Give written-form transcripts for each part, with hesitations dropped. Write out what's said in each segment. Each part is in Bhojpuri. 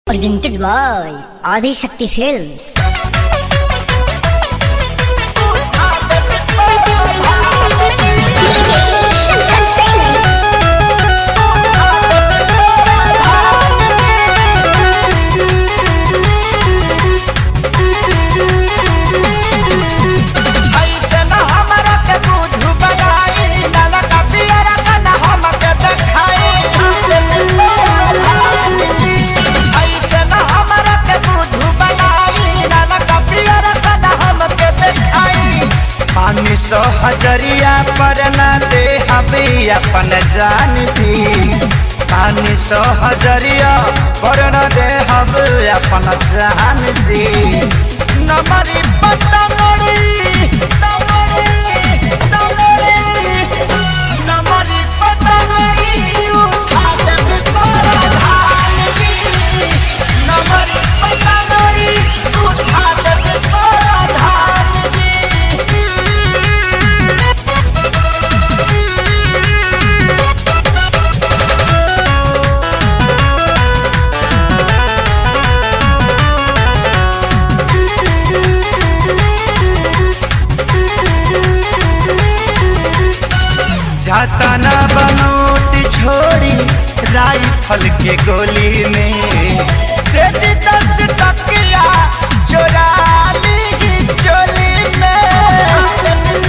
Presented by Adi Shakti Films. सौ हजरिया पर ना दे हबी अपन जान जी। 500 हजरिया पर ना दे हब अपन जान जी। नमरी पता मोड़ी नमरी पता मोड़ी उठा दे बिपारा धान जी। नमरी पता मोड़ी उठा दे बिपारा धान जी। जाता ना बनोट छोड़ी राइफल के गोली में दे 10 टकिया चोरा ली चोली में।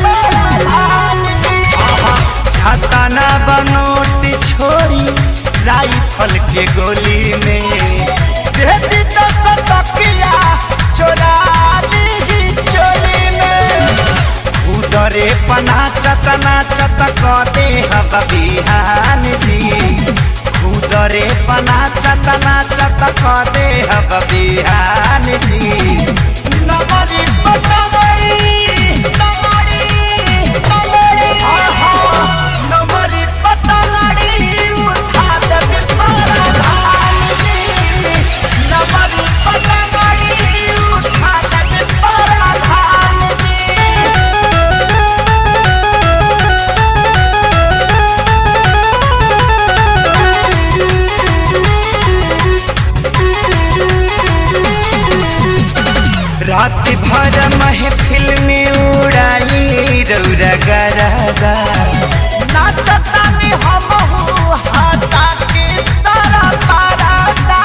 जाता ना बनोट छोड़ी राइफल के गोली में दे 10 टकिया चोरा ली चोली में। उधरे पना चतना चतक दे हब बिहान जी। उधरे पना चतना चतक दे हब बिहान जी। नमरी पटमरी नमरी पटमरी उठा दे बिपारा धान जी। नमरी पटमरी उठा दे बिपारा धान जी। रात भर महफिल में उड़ाली रौरा गरदा नाचतानी हमहू हाथा के सारा पारादा।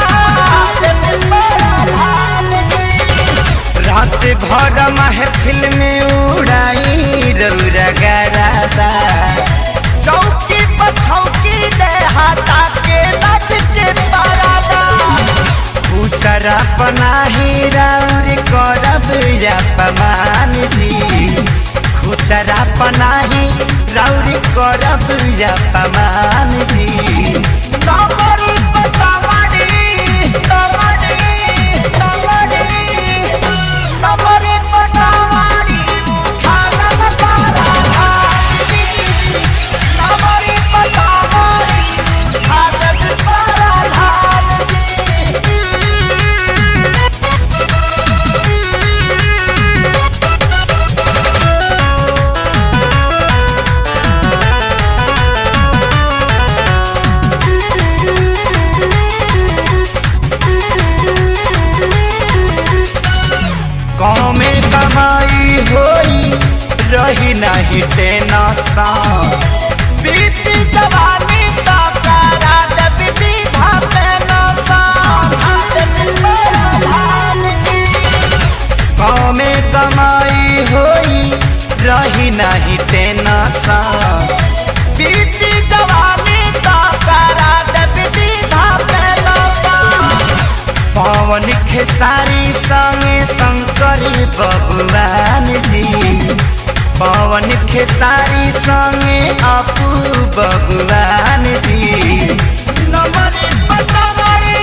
रात भर महफिल में उड़ाई रौरा गरदा चौकी पछौकी दे हाथा के नाच के पारादा। उचरा पनाही राउर करब या पमान जी। खुचरा पनाही राउर करब या पमान जी। नमरी पटावड़ी नमरी पटावड़ी उठा दे बिपारा धान जी। नमरी पटावड़ी उठा दे बिपारा धान जी। गाँव में कमाई होई रही नहीं टेंशन। बीती जवानी तो करा दे विधा पेंशन। गाँव में कमाई होई रही नहीं टेंशन। बीती जवानी तो करा दे विधा पेंशन। पवन खेसारी संगे शंकरी भगवान जी। पवन खेसारी संगे अपू भगवान जी। नमरी पटमरी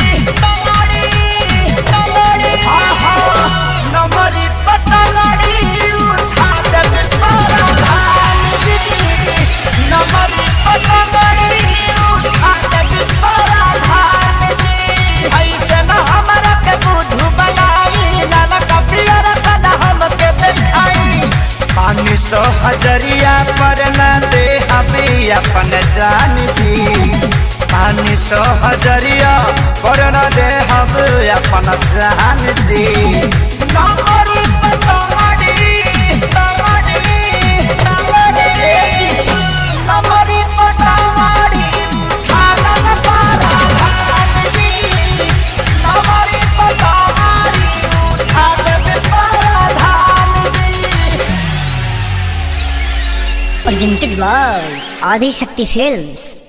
नमरी पटमरी उठा दे बिपारा धान जी। नमरी पटमरी उठा दे बिपारा धान जी। ऐसे न हमरा के बुद्धू बनाई लाला कपियर कदा हमके देखाई। 500 हजरिया पर ना दे हबी अपन जान जी। 500 हजरिया पर ना दे हब अपन जान जी नमरी पतवाड़ी तवाड़ी तवाड़ी नमरी पतवाड़ी आनंद पारा धान जी नमरी पतवाड़ी आनंद पारा धान जी presented by Adi Shakti Films.